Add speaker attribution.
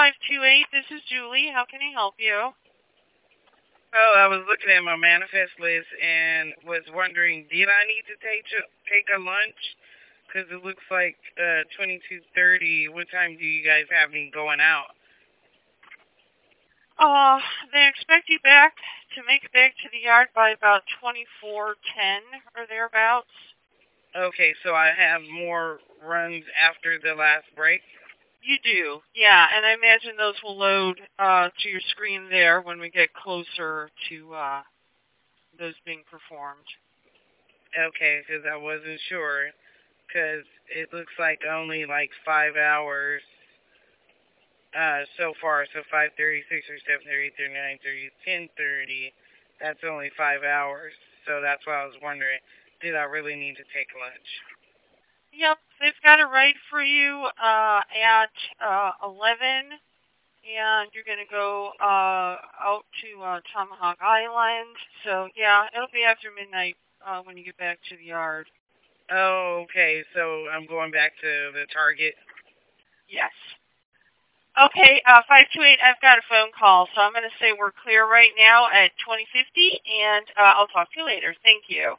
Speaker 1: 528. This is Julie. How can I help you?
Speaker 2: Oh, I was looking at my manifest list and was wondering, did I need to take a lunch? Because it looks like 22:30. What time do you guys have me going out?
Speaker 1: They expect you back to make it back to the yard by about 24:10 or thereabouts.
Speaker 2: Okay, so I have more runs after the last break.
Speaker 1: You do, yeah, and I imagine those will load to your screen there when we get closer to those being performed.
Speaker 2: Okay, because I wasn't sure. Because it looks like only like 5 hours so far. So 5:30, 6:30, 7:30, 8:30, 9:30, 10:30. That's only 5 hours. So that's why I was wondering, did I really need to take lunch?
Speaker 1: Yep, they've got it right for you at 11, and you're going to go out to Tomahawk Island. So, yeah, it'll be after midnight when you get back to the yard.
Speaker 2: Oh, okay. So I'm going back to the Target.
Speaker 1: Yes. Okay, 528, I've got a phone call, so I'm going to say we're clear right now at 2050, and I'll talk to you later. Thank you.